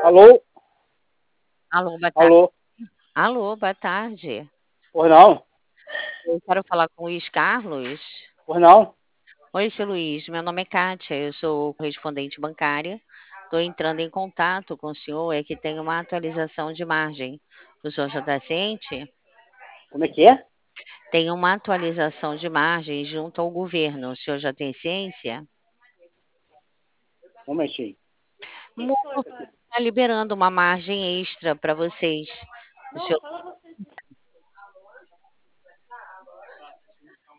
Alô? Alô, boa tarde. Alô? Alô, boa tarde. Pois não? Eu quero falar com o Luiz Carlos. Pois não? Oi, seu Luiz. Meu nome é Kátia, eu sou correspondente bancária. Estou entrando em contato com o senhor, é que tem uma atualização de margem. O senhor já está ciente? Como é que é? Tem uma atualização de margem junto ao governo. O senhor já tem ciência? Um momentinho. Está liberando uma margem extra para vocês.